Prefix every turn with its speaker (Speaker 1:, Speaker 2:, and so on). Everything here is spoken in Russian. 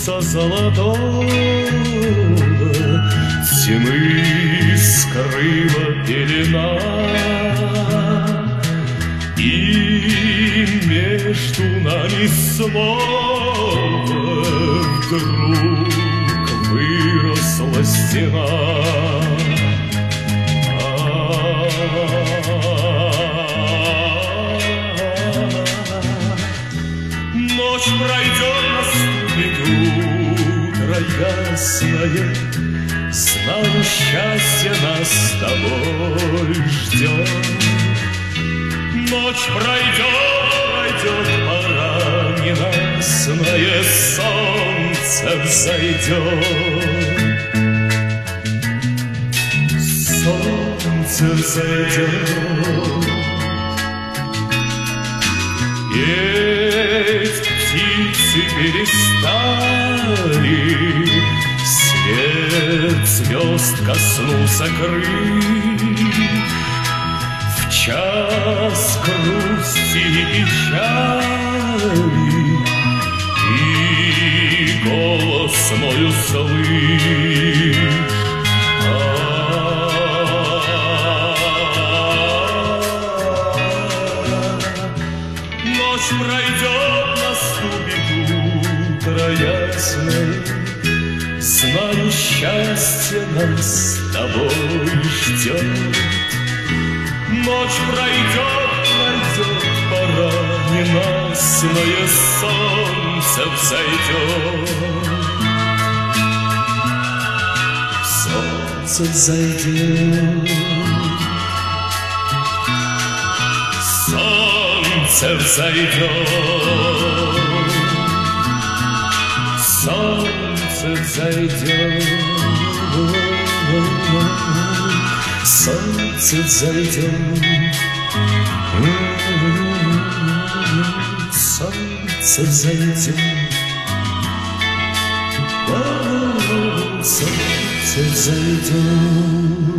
Speaker 1: солнца золотого тьмы скрыла пелена, и между нами снова вдруг выросла стена. Ночь пройдет, наступит утро ясное, знаю, счастье нас с тобой ждет. Ночь пройдет, пора ненастное, солнце взойдет. Солнце взойдет. Петь птицы перестали, свет звезд коснулся крыль. В час грусти и печали и голос мой услышь. Ночь пройдет, наступит утро ясное, знаю, счастье нас с тобой ждет. Ночь пройдет, пора ненастное, солнце взойдет. Солнце взойдет. Солнце взойдет. Солнце взойдет. Солнце взойдет. Солнце взойдет. Солнце взойдет.